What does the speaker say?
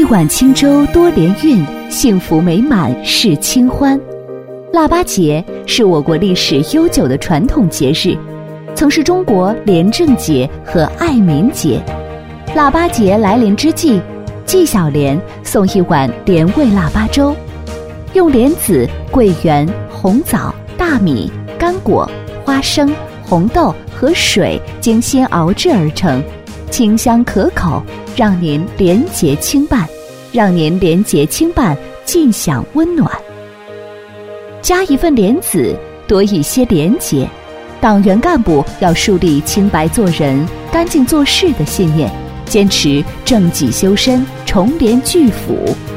碗轻舟多连韵，幸福美满是清欢。腊八节是我国历史悠久的传统节日，曾是中国廉政节和爱民节。腊八节来临之际，纪晓莲送一碗莲味腊八粥，用莲子、桂圆、红枣、大米、干果、花生、红豆和水精心熬制而成，清香可口，让您连结清拌，尽享温暖。加一份莲子，多一些廉洁。党员干部要树立清白做人、干净做事的信念，坚持正己修身、重廉聚府，